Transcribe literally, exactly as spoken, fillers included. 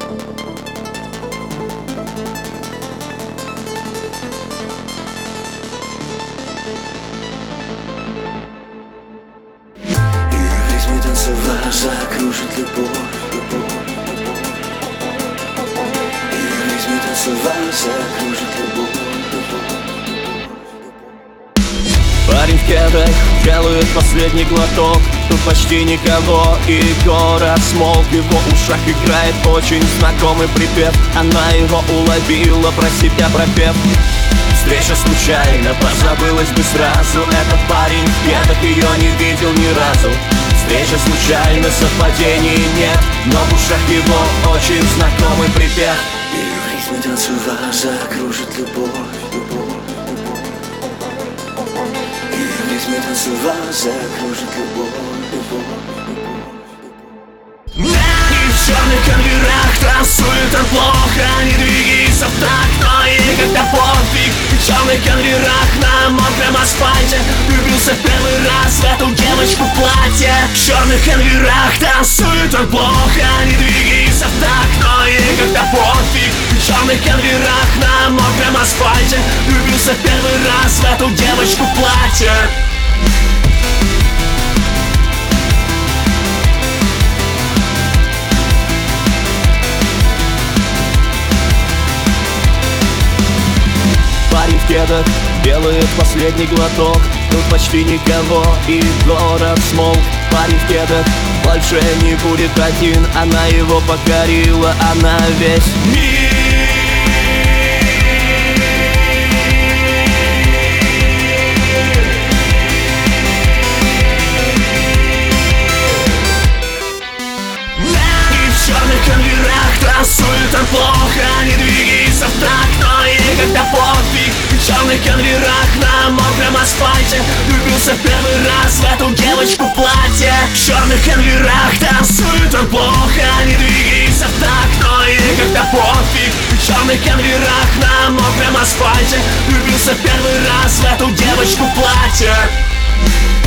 Закружит любовь, любовь, любовь. И ритм танцевать закружит любовь, любовь, любовь. Парень в кедах делает последний глоток. Тут почти никого, и город смолк. В его ушах играет очень знакомый припев. Она его уловила, про себя пропев. Встреча случайно, позабылась бы сразу. Этот парень в кедах ее не видел ни разу. Встреча случайно, совпадений нет, но в ушах его очень знакомый припев. И в ритме танцевать закружит любовь, любовь, любовь. И в ритме танцевать закружит любовь, любовь, любовь. И в черных конвейерах танцует он плохо. Не двигается в такт, но ей как-то пофиг. В черных конвейерах на мокром асфальте влюбился в первый раз в эту девочку в платье. В черных конвейерах танцует он плохо. Не двигается в такт, но ей как-то пофиг. В черных конвейерах на мокром асфальте влюбился в первый раз в эту девочку в платье. Парень в кедах делает последний глоток. Тут почти никого, и город смолк. Парень в кедах больше не будет один. Она его покорила, она весь мир. И в черных конвейерах танцует он плохо. Не двигается в такт, но ей как-то пофиг. В черных конвейерах на мокром асфальте влюбился в первый раз в эту девочку в платье. В черных конвейерах танцует он плохо. Не двигается в такт, но ей как-то пофиг. В черных конвейерах на мокром асфальте влюбился в первый раз в эту девочку в платье.